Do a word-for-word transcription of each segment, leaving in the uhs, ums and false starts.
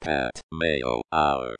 Pat Mayo Hour.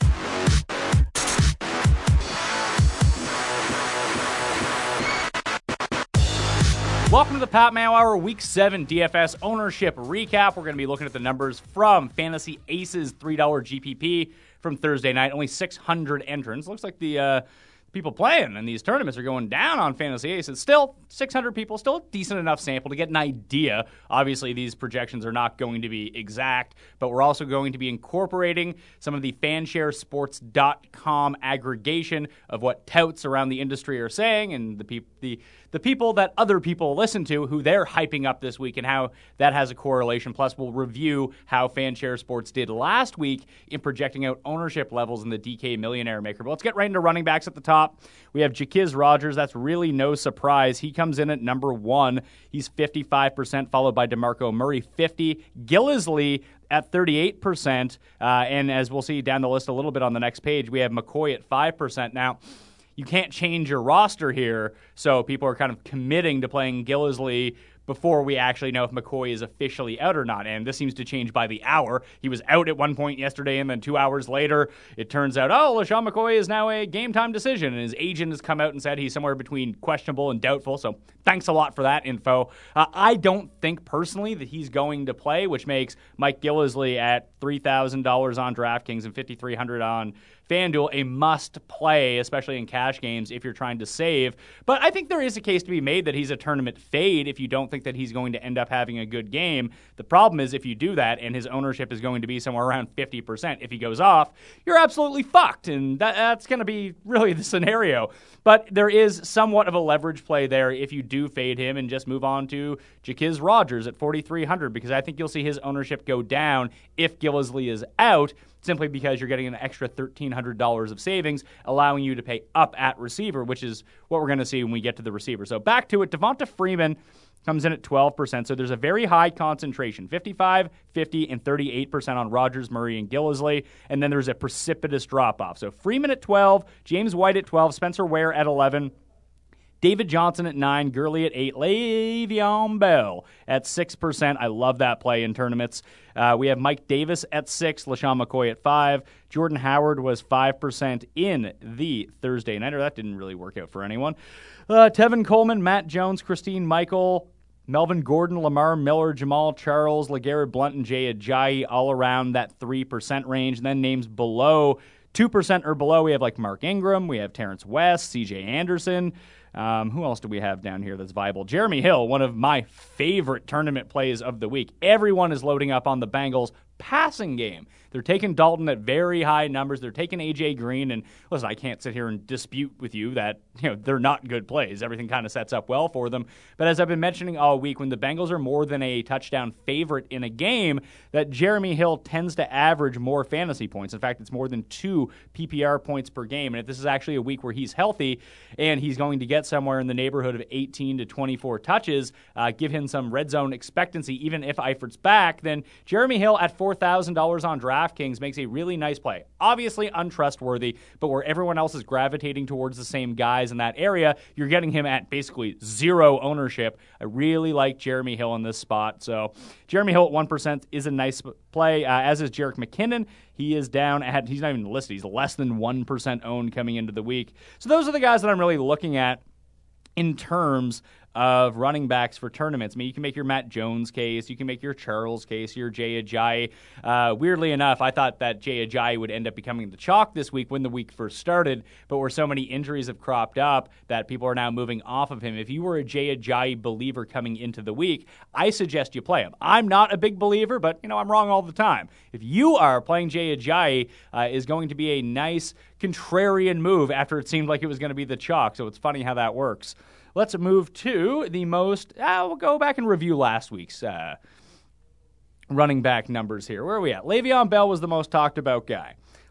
Welcome to the Pat Mayo Hour Week seven D F S ownership recap. We're going to be looking at the numbers from Fantasy Aces three dollar G P P from Thursday night. Only six hundred entrants. Looks like the uh, people playing in these tournaments are going down on Fantasy Aces. Still, six hundred people, still a decent enough sample to get an idea. Obviously, these projections are not going to be exact, but we're also going to be incorporating some of the fanshare sports dot com aggregation of what touts around the industry are saying and the people the the people that other people listen to, who they're hyping up this week and how that has a correlation. Plus, we'll review how Fanshare Sports did last week in projecting out ownership levels in the D K Millionaire Maker. But let's get right into running backs at the top. We have Jackiz Rodgers. That's really no surprise. He comes in at number one. He's fifty-five percent, followed by DeMarco Murray, fifty. Gillislee at thirty-eight percent. Uh, and as we'll see down the list a little bit on the next page, we have McCoy at five percent. Now, you can't change your roster here, so people are kind of committing to playing Gillislee before we actually know if McCoy is officially out or not. And this seems to change by the hour. He was out at one point yesterday, and then two hours later, it turns out, oh, LeSean McCoy is now a game-time decision, and his agent has come out and said he's somewhere between questionable and doubtful, so thanks a lot for that info. Uh, I don't think personally that he's going to play, which makes Mike Gillislee at three thousand dollars on DraftKings and fifty-three hundred dollars on FanDuel a must-play, especially in cash games if you're trying to save. But I think there is a case to be made that he's a tournament fade if you don't think that he's going to end up having a good game. The problem is if you do that and his ownership is going to be somewhere around fifty percent, if he goes off, you're absolutely fucked, and that, that's going to be really the scenario. But there is somewhat of a leverage play there if you do fade him and just move on to Jackiz Rodgers at forty-three hundred, because I think you'll see his ownership go down if Gillislee is out, simply because you're getting an extra thirteen hundred dollars of savings, allowing you to pay up at receiver, which is what we're going to see when we get to the receiver. So back to it, Devonta Freeman comes in at twelve percent, so there's a very high concentration, fifty-five, fifty, and thirty-eight percent on Rodgers, Murray, and Gillislee, and then there's a precipitous drop-off. So Freeman at twelve, James White at twelve, Spencer Ware at eleven, David Johnson at nine, Gurley at eight, Le'Veon Bell at six percent. I love that play in tournaments. Uh, we have Mike Davis at six, LeSean McCoy at five. Jordan Howard was five percent in the Thursday Nighter. That didn't really work out for anyone. Uh, Tevin Coleman, Matt Jones, Christine Michael, Melvin Gordon, Lamar Miller, Jamal Charles, LeGarrette Blount, and Jay Ajayi all around that three percent range. And then names below two percent or below, we have like Mark Ingram, we have Terrence West, C J Anderson. Um, who else do we have down here that's viable? Jeremy Hill, one of my favorite tournament plays of the week. Everyone is loading up on the Bengals passing game. They're taking Dalton at very high numbers. They're taking A J Green. And listen, I can't sit here and dispute with you that, you know, they're not good plays. Everything kind of sets up well for them. But as I've been mentioning all week, when the Bengals are more than a touchdown favorite in a game, that Jeremy Hill tends to average more fantasy points. In fact, it's more than two P P R points per game. And if this is actually a week where he's healthy and he's going to get somewhere in the neighborhood of eighteen to twenty-four touches, uh, give him some red zone expectancy, even if Eifert's back, then Jeremy Hill at four thousand dollars on DraftKings makes a really nice play. Obviously untrustworthy, but where everyone else is gravitating towards the same guys in that area, you're getting him at basically zero ownership. I really like Jeremy Hill in this spot. So Jeremy Hill at one percent is a nice play, uh, as is Jerick McKinnon. He is down at, he's not even listed, he's less than one percent owned coming into the week. So those are the guys that I'm really looking at in terms of running backs for tournaments. I mean, you can make your Matt Jones case, you can make your Charles case, your Jay Ajayi. Uh, weirdly enough, I thought that Jay Ajayi would end up becoming the chalk this week when the week first started, but where so many injuries have cropped up that people are now moving off of him. If you were a Jay Ajayi believer coming into the week, I suggest you play him. I'm not a big believer, but you know, I'm wrong all the time. If you are, playing Jay Ajayi uh, is going to be a nice contrarian move after it seemed like it was going to be the chalk, so it's funny how that works. Let's move to the most, uh, we'll go back and review last week's uh, running back numbers here. Where are we at? Le'Veon Bell was the most talked about guy.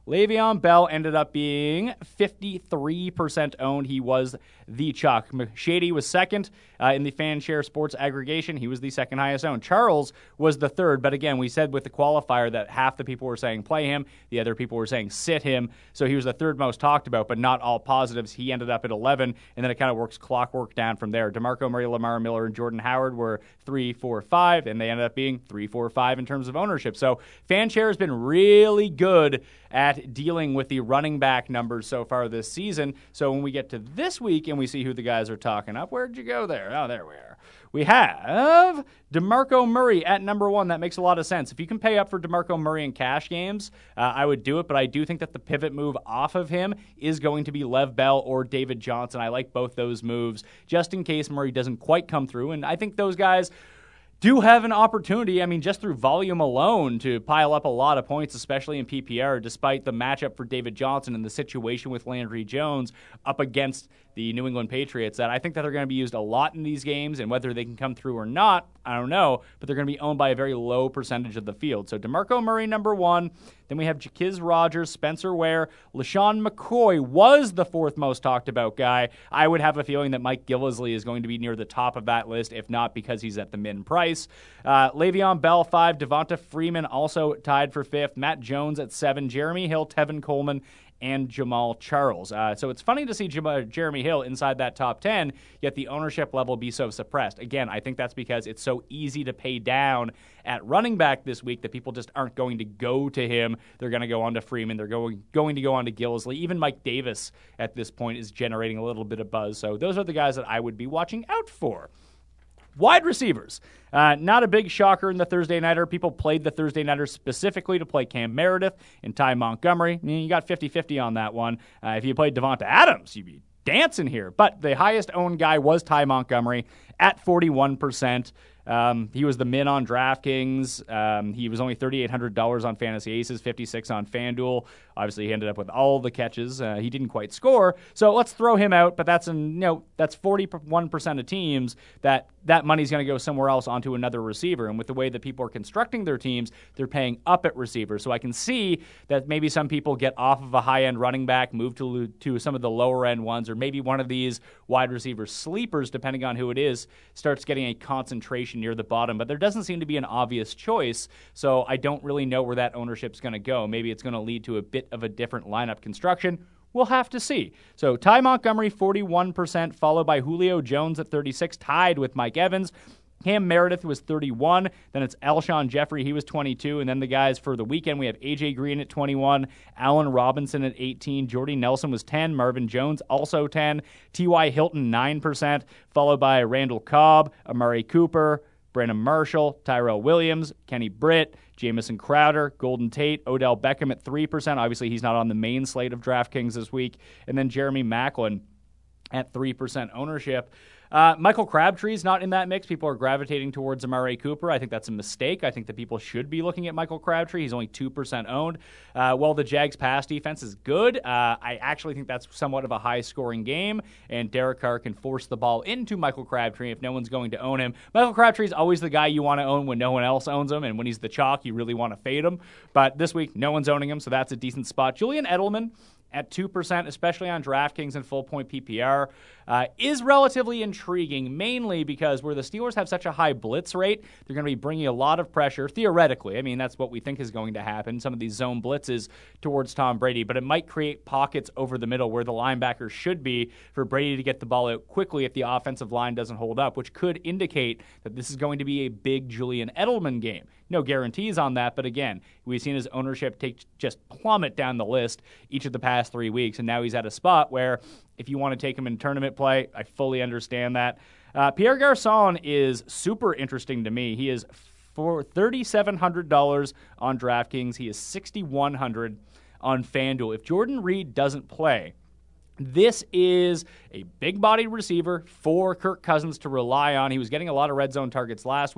Le'Veon Bell ended up being fifty-three percent owned. He was the chalk. Shady was second uh, in the FanShare Sports aggregation. He was the second highest owned. Charles was the third, but again, we said with the qualifier that half the people were saying play him, the other people were saying sit him, so he was the third most talked about, but not all positives. He ended up at eleven, and then it kind of works clockwork down from there. DeMarco Murray, Lamar Miller, and Jordan Howard were three, four, five, and they ended up being three, four, five in terms of ownership. So FanShare has been really good at dealing with the running back numbers so far this season. So when we get to this week and we see who the guys are talking up, where'd you go there? Oh, there we are. We have DeMarco Murray at number one. That makes a lot of sense. If you can pay up for DeMarco Murray in cash games, uh, I would do it, but I do think that the pivot move off of him is going to be Lev Bell or David Johnson. I like both those moves just in case Murray doesn't quite come through, and I think those guys do have an opportunity, I mean, just through volume alone, to pile up a lot of points, especially in P P R, despite the matchup for David Johnson and the situation with Landry Jones up against the New England Patriots, that I think that they're going to be used a lot in these games, and whether they can come through or not, I don't know, but they're going to be owned by a very low percentage of the field. So DeMarco Murray, number one. Then we have Jaquiz Rogers, Spencer Ware. LaShawn McCoy was the fourth most talked about guy. I would have a feeling that Mike Gillislee is going to be near the top of that list, if not because he's at the min price. Uh, Le'Veon Bell, five. Devonta Freeman also tied for fifth. Matt Jones at seven. Jeremy Hill, Tevin Coleman, and Jamal Charles. Uh, so it's funny to see Jam- Jeremy Hill inside that top ten, yet the ownership level be so suppressed. Again, I think that's because it's so easy to pay down at running back this week that people just aren't going to go to him. They're going to go on to Freeman. They're going going to go on to Gillislee. Even Mike Davis at this point is generating a little bit of buzz. So those are the guys that I would be watching out for. Wide receivers. Uh, not a big shocker in the Thursday Nighter. People played the Thursday Nighter specifically to play Cam Meredith and Ty Montgomery. You got fifty-fifty on that one. Uh, if you played Devonta Adams, you'd be dancing here. But the highest owned guy was Ty Montgomery at forty-one percent. Um, he was the min on DraftKings. Um, he was only three thousand eight hundred dollars on Fantasy Aces, fifty-six on FanDuel. Obviously, he ended up with all the catches. Uh, he didn't quite score, so let's throw him out. But that's an, you know that's forty-one percent of teams that that money's going to go somewhere else onto another receiver. And with the way that people are constructing their teams, they're paying up at receiver. So I can see that maybe some people get off of a high-end running back, move to to some of the lower-end ones, or maybe one of these wide receiver sleepers, depending on who it is, starts getting a concentration near the bottom, but there doesn't seem to be an obvious choice, so I don't really know where that ownership's going to go. Maybe it's going to lead to a bit of a different lineup construction. We'll have to see. So Ty Montgomery, forty-one percent, followed by Julio Jones at thirty-six, tied with Mike Evans. Cam Meredith was thirty-one. Then it's Alshon Jeffrey. He was twenty-two. And then the guys for the weekend, we have A J Green at twenty-one, Allen Robinson at eighteen, Jordy Nelson was ten, Marvin Jones also ten, T Y Hilton nine percent, followed by Randall Cobb, Amari Cooper, Brandon Marshall, Tyrell Williams, Kenny Britt, Jamison Crowder, Golden Tate, Odell Beckham at three percent. Obviously, he's not on the main slate of DraftKings this week. And then Jeremy Maclin at three percent ownership. Uh, Michael Crabtree's not in that mix. People are gravitating towards Amari Cooper. I think that's a mistake. I think that people should be looking at Michael Crabtree. He's only two percent owned. Uh, while the Jags' pass defense is good, uh, I actually think that's somewhat of a high-scoring game, and Derek Carr can force the ball into Michael Crabtree if no one's going to own him. Michael Crabtree's always the guy you want to own when no one else owns him, and when he's the chalk, you really want to fade him. But this week, no one's owning him, so that's a decent spot. Julian Edelman at two percent, especially on DraftKings and full-point P P R, uh, is relatively intriguing, mainly because where the Steelers have such a high blitz rate, they're going to be bringing a lot of pressure, theoretically. I mean, that's what we think is going to happen, some of these zone blitzes towards Tom Brady, but it might create pockets over the middle where the linebackers should be for Brady to get the ball out quickly if the offensive line doesn't hold up, which could indicate that this is going to be a big Julian Edelman game. No guarantees on that, but again, we've seen his ownership take just plummet down the list each of the past three weeks, and now he's at a spot where if you want to take him in tournament play, I fully understand that. Uh, Pierre Garçon is super interesting to me. He is for three thousand seven hundred dollars on DraftKings. He is six thousand one hundred dollars on FanDuel. If Jordan Reed doesn't play, this is a big-bodied receiver for Kirk Cousins to rely on. He was getting a lot of red zone targets last week.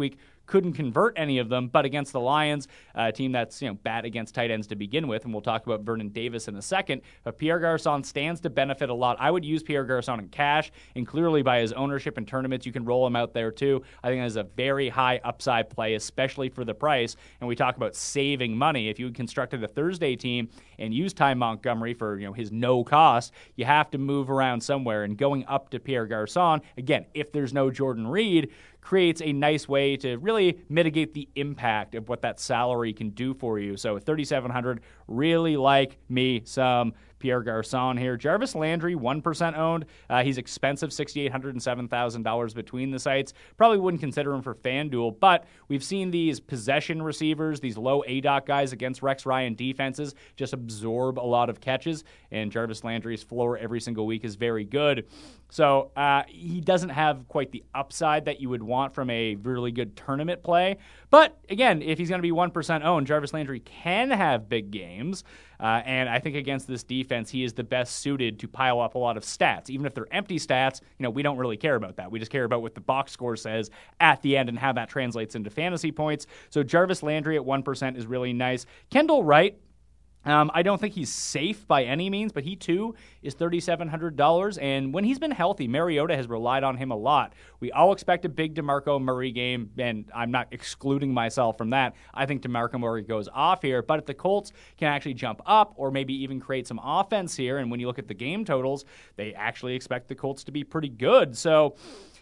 couldn't convert any of them, but against the Lions, a team that's, you know, bad against tight ends to begin with, and we'll talk about Vernon Davis in a second, but Pierre Garçon stands to benefit a lot. I would use Pierre Garçon in cash, and clearly by his ownership in tournaments, you can roll him out there too. I think that is a very high upside play, especially for the price, and we talk about saving money. If you constructed a Thursday team and use Ty Montgomery for, you know, his no cost, you have to move around somewhere, and going up to Pierre Garçon, again, if there's no Jordan Reed, creates a nice way to really mitigate the impact of what that salary can do for you. So thirty-seven hundred, really like me some Pierre Garçon here. Jarvis Landry, one percent owned. Uh, he's expensive, six thousand eight hundred dollars and seven thousand dollars between the sites. Probably wouldn't consider him for FanDuel, but we've seen these possession receivers, these low A D O C guys against Rex Ryan defenses just absorb a lot of catches, and Jarvis Landry's floor every single week is very good. So uh, he doesn't have quite the upside that you would want from a really good tournament play. But again, if he's going to be one percent owned, Jarvis Landry can have big games. Uh, and I think against this defense, he is the best suited to pile up a lot of stats. Even if they're empty stats, you know, we don't really care about that. We just care about what the box score says at the end and how that translates into fantasy points. So Jarvis Landry at one percent is really nice. Kendall Wright, Um, I don't think he's safe by any means, but he too is three thousand seven hundred dollars. And when he's been healthy, Mariota has relied on him a lot. We all expect a big DeMarco Murray game, and I'm not excluding myself from that. I think DeMarco Murray goes off here, but if the Colts can actually jump up or maybe even create some offense here, and when you look at the game totals, they actually expect the Colts to be pretty good. So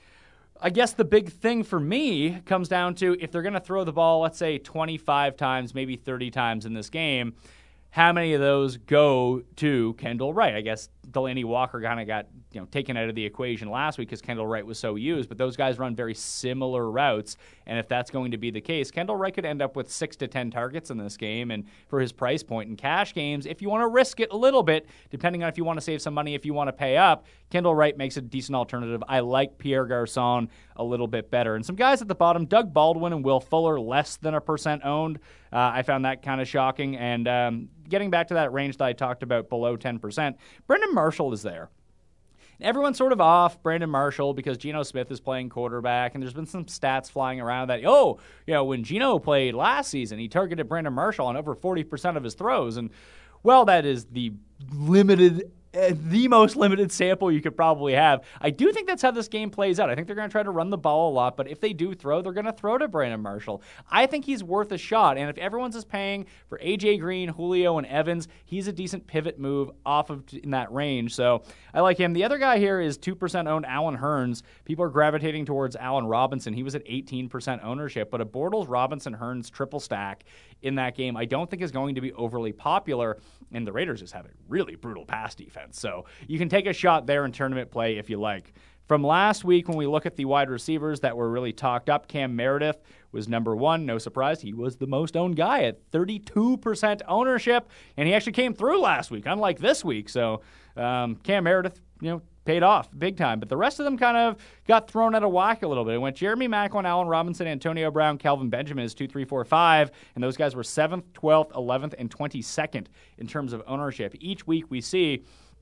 I guess the big thing for me comes down to if they're going to throw the ball, let's say twenty-five times, maybe thirty times in this game, how many of those go to Kendall Wright? I guess Delaney Walker kind of got, you know, taken out of the equation last week because Kendall Wright was so used, but those guys run very similar routes, and if that's going to be the case, Kendall Wright could end up with six to ten targets in this game, and for his price point in cash games, if you want to risk it a little bit, depending on if you want to save some money, if you want to pay up, Kendall Wright makes a decent alternative. I like Pierre Garçon a little bit better. And some guys at the bottom, Doug Baldwin and Will Fuller, less than a percent owned. Uh, I found that kind of shocking, and um, getting back to that range that I talked about below ten percent, Brendan Marshall is there. Everyone's sort of off Brandon Marshall because Geno Smith is playing quarterback, and there's been some stats flying around that, oh, you know, when Geno played last season, he targeted Brandon Marshall on over forty percent of his throws. And, well, that is the limited the most limited sample you could probably have. I do think that's how this game plays out. I think they're going to try to run the ball a lot, but if they do throw, they're going to throw to Brandon Marshall. I think he's worth a shot, and if everyone's just paying for A J Green, Julio, and Evans, he's a decent pivot move off of in that range, so I like him. The other guy here is two percent owned Allen Hurns. People are gravitating towards Allen Robinson. He was at eighteen percent ownership, but a Bortles, Robinson, Hurns triple stack in that game I don't think is going to be overly popular, and the Raiders just have a really brutal pass defense. So you can take a shot there in tournament play if you like. From last week, when we look at the wide receivers that were really talked up, Cam Meredith was number one. No surprise, he was the most owned guy at thirty-two percent ownership, and he actually came through last week, unlike this week. So um, Cam Meredith, you know, paid off big time. But the rest of them kind of got thrown out of whack a little bit. It went Jeremy Maclin, Allen Robinson, Antonio Brown, Calvin Benjamin is two, three, four, five, and those guys were seventh, twelfth, eleventh, and twenty-second in terms of ownership. Each week we see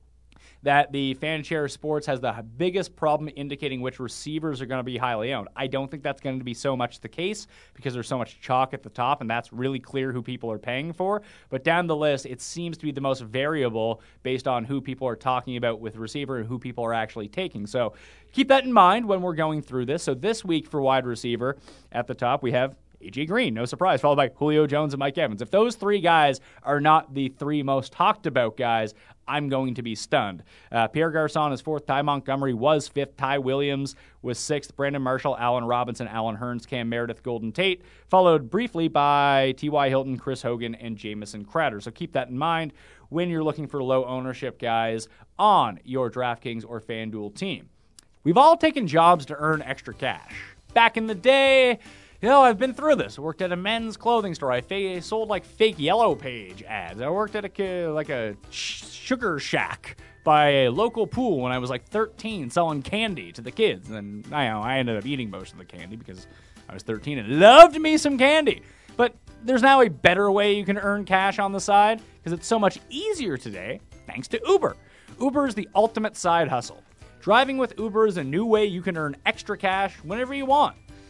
that the FanShare Sports has the biggest problem indicating which receivers are going to be highly owned. I don't think that's going to be so much the case because there's so much chalk at the top, and that's really clear who people are paying for. But down the list, it seems to be the most variable based on who people are talking about with receiver and who people are actually taking. So keep that in mind when we're going through this. So this week for wide receiver, at the top we have A J Green, no surprise, followed by Julio Jones and Mike Evans. If those three guys are not the three most talked about guys, I'm going to be stunned. Uh, Pierre Garçon is fourth. Ty Montgomery was fifth. Ty Williams was sixth. Brandon Marshall, Allen Robinson, Allen Hurns, Cam Meredith, Golden Tate, followed briefly by T Y. Hilton, Chris Hogan, and Jamison Crowder. So keep that in mind when you're looking for low ownership guys on your DraftKings or FanDuel team. We've all taken jobs to earn extra cash. Back in the day, you know, I've been through this. I worked at a men's clothing store. I fa- sold like fake Yellow Page ads. I worked at a like a sh- sugar shack by a local pool when I was like thirteen, selling candy to the kids. And I know I ended up eating most of the candy because I was thirteen and loved me some candy. But there's now a better way you can earn cash on the side because it's so much easier today thanks to Uber. Uber is the ultimate side hustle. Driving with Uber is a new way you can earn extra cash whenever you want.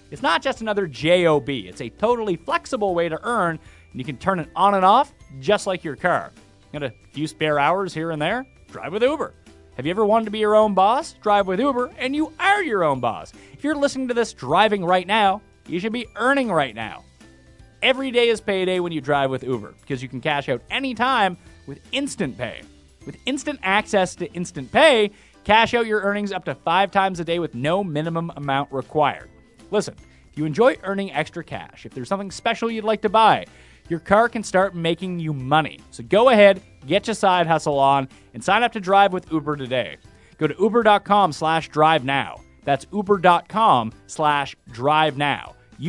It's not just another job. It's a totally flexible way to earn, and you can turn it on and off just like your car. Got a few spare hours here and there? Drive with Uber. Have you ever wanted to be your own boss? Drive with Uber, and you are your own boss. If you're listening to this driving right now, you should be earning right now. Every day is payday when you drive with Uber because you can cash out anytime with Instant Pay. With instant access to Instant Pay, cash out your earnings up to five times a day with no minimum amount required. Listen, if you enjoy earning extra cash, if there's something special you'd like to buy, your car can start making you money. So go ahead, get your side hustle on, and sign up to drive with Uber today. Go to uber.com slash drive now. That's uber.com slash drive now.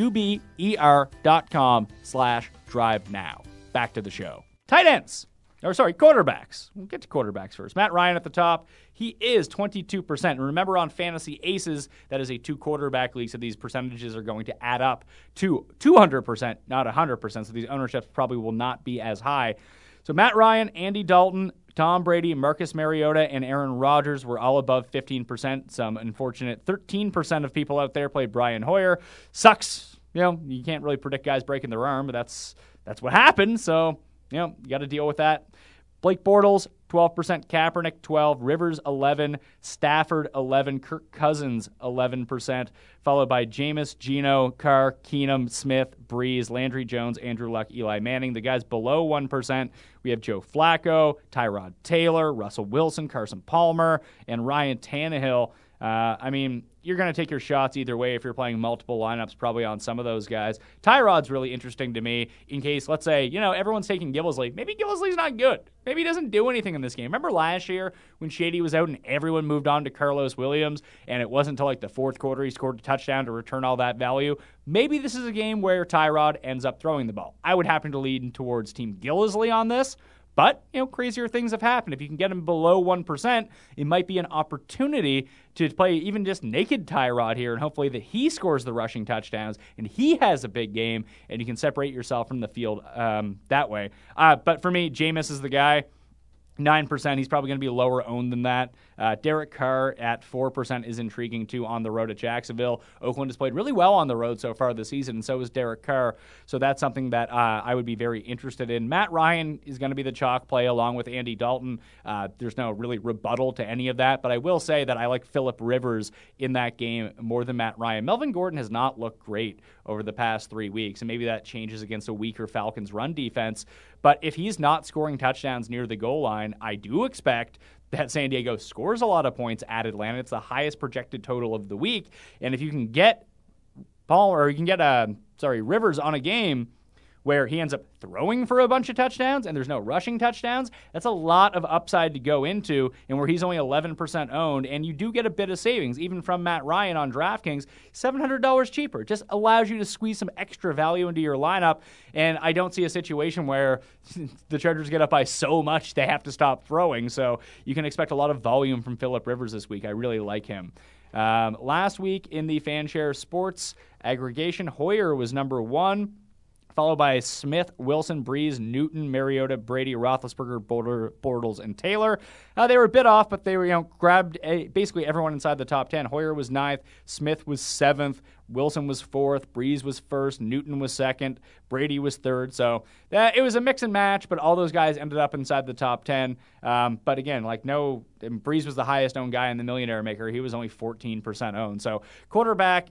U-B-E-R dot com slash drive now. Back to the show. Tight ends. Or sorry, quarterbacks. We'll get to quarterbacks first. Matt Ryan at the top. He is twenty-two percent. And remember on Fantasy Aces, that is a two-quarterback league, so these percentages are going to add up to two hundred percent, not one hundred percent. So these ownerships probably will not be as high. So Matt Ryan, Andy Dalton, Tom Brady, Marcus Mariota, and Aaron Rodgers were all above fifteen percent. Some unfortunate thirteen percent of people out there played Brian Hoyer. Sucks. You know, you can't really predict guys breaking their arm, but that's that's what happened. So, you know, you got to deal with that. Blake Bortles, twelve percent. Kaepernick, twelve. Rivers, eleven. Stafford, eleven. Kirk Cousins, eleven percent. Followed by Jameis, Geno, Carr, Keenum, Smith, Breeze, Landry Jones, Andrew Luck, Eli Manning. The guys below one percent, we have Joe Flacco, Tyrod Taylor, Russell Wilson, Carson Palmer, and Ryan Tannehill. Uh, I mean, you're going to take your shots either way if you're playing multiple lineups, probably on some of those guys. Tyrod's really interesting to me in case, let's say, you know, everyone's taking Gillisley. Maybe Gillisley's not good. Maybe he doesn't do anything in this game. Remember last year when Shady was out and everyone moved on to Carlos Williams, and it wasn't until like the fourth quarter he scored a touchdown to return all that value? Maybe this is a game where Tyrod ends up throwing the ball. I would happen to lean towards Team Gillisley on this. But, you know, crazier things have happened. If you can get him below one percent, it might be an opportunity to play even just naked Tyrod here and hopefully that he scores the rushing touchdowns and he has a big game and you can separate yourself from the field um, that way. Uh, but for me, Jameis is the guy. nine percent. He's probably going to be lower owned than that. Uh, Derek Carr at four percent is intriguing, too, on the road at Jacksonville. Oakland has played really well on the road so far this season, and so is Derek Carr. So that's something that uh, I would be very interested in. Matt Ryan is going to be the chalk play along with Andy Dalton. Uh, there's no really rebuttal to any of that, but I will say that I like Phillip Rivers in that game more than Matt Ryan. Melvin Gordon has not looked great over the past three weeks, and maybe that changes against a weaker Falcons run defense. But if he's not scoring touchdowns near the goal line, I do expect that San Diego scores a lot of points at Atlanta. It's the highest projected total of the week. And if you can get Paul, or you can get uh, sorry Rivers on a game where he ends up throwing for a bunch of touchdowns and there's no rushing touchdowns, that's a lot of upside to go into, and where he's only eleven percent owned, and you do get a bit of savings, even from Matt Ryan on DraftKings, seven hundred dollars cheaper. It just allows you to squeeze some extra value into your lineup, and I don't see a situation where the Chargers get up by so much they have to stop throwing, so you can expect a lot of volume from Phillip Rivers this week. I really like him. Um, last week in the Fanshare Sports aggregation, Hoyer was number one, followed by Smith, Wilson, Breeze, Newton, Mariota, Brady, Roethlisberger, Bortles, and Taylor. Uh, they were a bit off, but they were, you know, grabbed a, basically everyone inside the top ten. Hoyer was ninth, Smith was seventh, Wilson was fourth, Breeze was first, Newton was second, Brady was third. So uh, it was a mix and match, but all those guys ended up inside the top ten. Um, but again, like no, Breeze was the highest owned guy in the Millionaire Maker. He was only fourteen percent owned. So quarterback,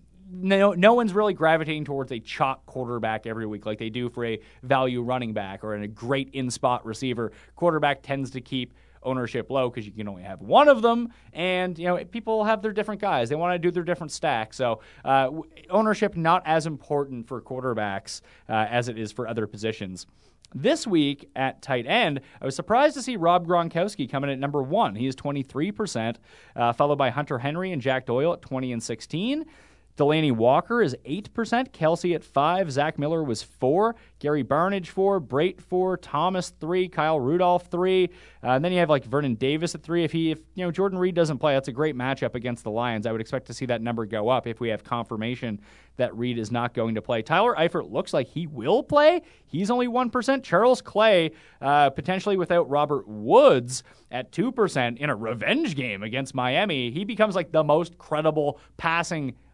No, no one's really gravitating towards a chalk quarterback every week like they do for a value running back or a great in-spot receiver. Quarterback tends to keep ownership low because you can only have one of them, and you know people have their different guys. They want to do their different stacks. So uh, ownership not as important for quarterbacks uh, as it is for other positions. This week at tight end, I was surprised to see Rob Gronkowski coming at number one. He is twenty-three percent, uh, followed by Hunter Henry and Jack Doyle at twenty and sixteen. Delaney Walker is eight percent, Kelsey at five, Zach Miller was four, Gary Barnage four, Brait four, Thomas three, Kyle Rudolph three, uh, and then you have like Vernon Davis at three. If he, if you know Jordan Reed doesn't play, that's a great matchup against the Lions. I would expect to see that number go up if we have confirmation that Reed is not going to play. Tyler Eifert looks like he will play. He's only one percent. Charles Clay, uh, potentially without Robert Woods at two percent in a revenge game against Miami. He becomes like the most credible passing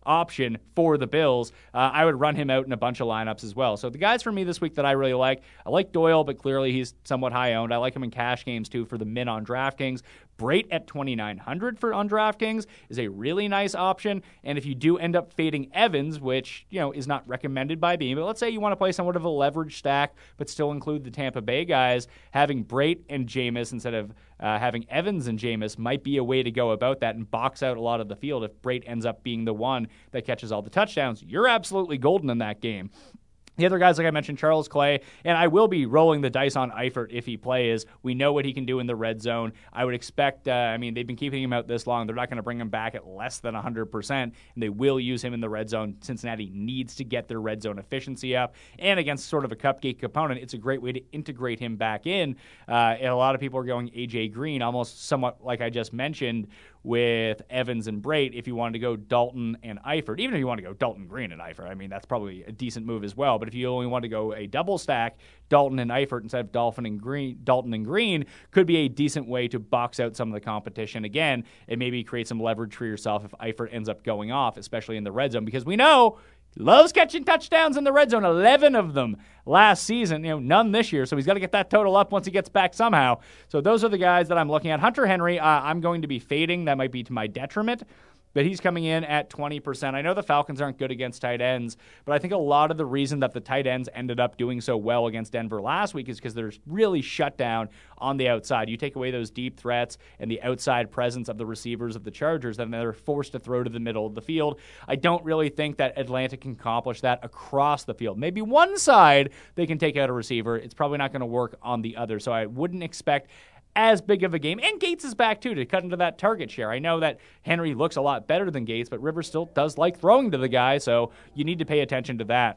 option for the Bills. Uh, I would run him out in a bunch of lineups as well. So the guys for me this week that I really like, I like Doyle, but clearly he's somewhat high owned. I like him in cash games too for the min on DraftKings. Brate at twenty-nine hundred for on DraftKings is a really nice option. And if you do end up fading Evans, which, you know, is not recommended by Beam, but let's say you want to play somewhat of a leverage stack, but still include the Tampa Bay guys, having Brate and Jameis instead of uh, having Evans and Jameis might be a way to go about that and box out a lot of the field if Brate ends up being the one that catches all the touchdowns. You're absolutely golden in that game. The other guys, like I mentioned, Charles Clay, and I will be rolling the dice on Eifert if he plays. We know what he can do in the red zone. I would expect, uh, I mean, they've been keeping him out this long. They're not going to bring him back at less than one hundred percent, and they will use him in the red zone. Cincinnati needs to get their red zone efficiency up, and against sort of a cupcake opponent, it's a great way to integrate him back in. Uh, and a lot of people are going A J Green, almost somewhat like I just mentioned, with Evans and Brate if you wanted to go Dalton and Eifert. Even if you want to go Dalton, Green, and Eifert, I mean, that's probably a decent move as well. But if you only want to go a double stack, Dalton and Eifert instead of Dalton and Green, Dalton and Green could be a decent way to box out some of the competition again and maybe create some leverage for yourself if Eifert ends up going off, especially in the red zone, because we know loves catching touchdowns in the red zone, eleven of them last season, you know, none this year, so he's got to get that total up once he gets back somehow. So those are the guys that I'm looking at. Hunter Henry, uh, I'm going to be fading. That might be to my detriment, but he's coming in at twenty percent. I know the Falcons aren't good against tight ends, but I think a lot of the reason that the tight ends ended up doing so well against Denver last week is because they're really shut down on the outside. You take away those deep threats and the outside presence of the receivers of the Chargers, then they're forced to throw to the middle of the field. I don't really think that Atlanta can accomplish that across the field. Maybe one side they can take out a receiver. It's probably not going to work on the other, so I wouldn't expect as big of a game. And Gates is back, too, to cut into that target share. I know that Henry looks a lot better than Gates, but Rivers still does like throwing to the guy, so you need to pay attention to that.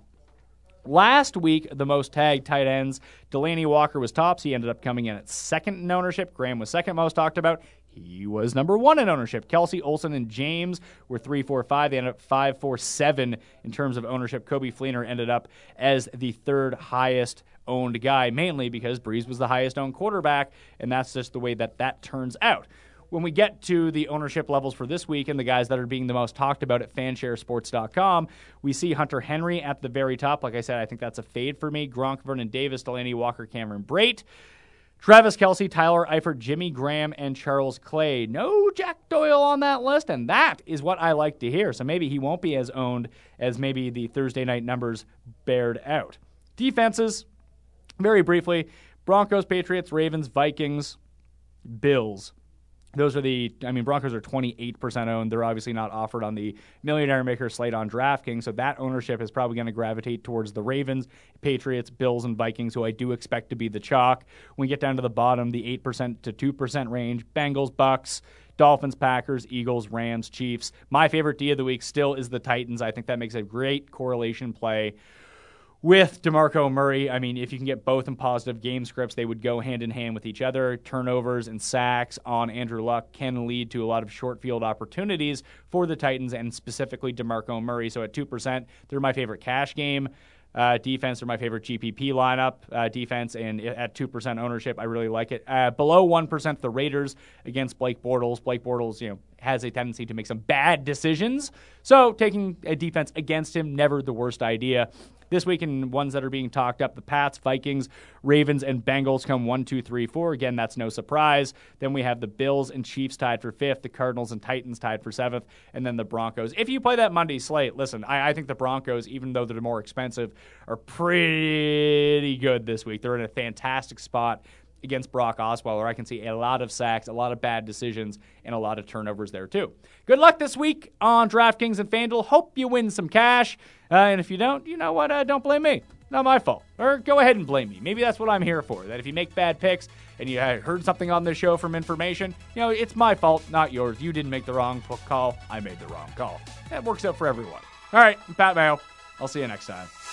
Last week, the most tagged tight ends, Delaney Walker was tops. He ended up coming in at second in ownership. Graham was second most talked about. He was number one in ownership. Kelsey, Olsen, and James were three, four, five. They ended up five, four, seven in terms of ownership. Kobe Fleener ended up as the third highest owned guy, mainly because Breeze was the highest owned quarterback, and that's just the way that that turns out. When we get to the ownership levels for this week and the guys that are being the most talked about at fanshare sports dot com, we see Hunter Henry at the very top. Like I said, I think that's a fade for me. Gronk, Vernon Davis, Delaney Walker, Cameron Brate, Travis Kelce, Tyler Eifert, Jimmy Graham, and Charles Clay. No Jack Doyle on that list, and that is what I like to hear. So maybe he won't be as owned as maybe the Thursday night numbers bared out. Defenses, very briefly, Broncos, Patriots, Ravens, Vikings, Bills. Those are the, I mean, Broncos are twenty-eight percent owned. They're obviously not offered on the Millionaire Maker slate on DraftKings, so that ownership is probably going to gravitate towards the Ravens, Patriots, Bills, and Vikings, who I do expect to be the chalk. When we get down to the bottom, the eight percent to two percent range, Bengals, Bucks, Dolphins, Packers, Eagles, Rams, Chiefs. My favorite D of the week still is the Titans. I think that makes a great correlation play with DeMarco Murray. I mean, if you can get both in positive game scripts, they would go hand in hand with each other. Turnovers and sacks on Andrew Luck can lead to a lot of short field opportunities for the Titans and specifically DeMarco Murray. So at two percent, they're my favorite cash game. Uh, defense are my favorite G P P lineup uh, defense, and at two percent ownership, I really like it. Uh, below one percent, the Raiders against Blake Bortles. Blake Bortles, you know, has a tendency to make some bad decisions, so taking a defense against him, never the worst idea. This week in ones that are being talked up, the Pats, Vikings, Ravens, and Bengals come one, two, three, four. Again, that's no surprise. Then we have the Bills and Chiefs tied for fifth, the Cardinals and Titans tied for seventh, and then the Broncos. If you play that Monday slate, listen, I, I think the Broncos, even though they're more expensive, are pretty good this week. They're in a fantastic spot against Brock Osweiler. I can see a lot of sacks, a lot of bad decisions, and a lot of turnovers there too. Good luck this week on DraftKings and FanDuel. Hope you win some cash. Uh, and if you don't, you know what? Uh, don't blame me. Not my fault. Or go ahead and blame me. Maybe that's what I'm here for. That if you make bad picks and you heard something on this show from information, you know, it's my fault, not yours. You didn't make the wrong call. I made the wrong call. That works out for everyone. All right, I'm Pat Mayo. I'll see you next time.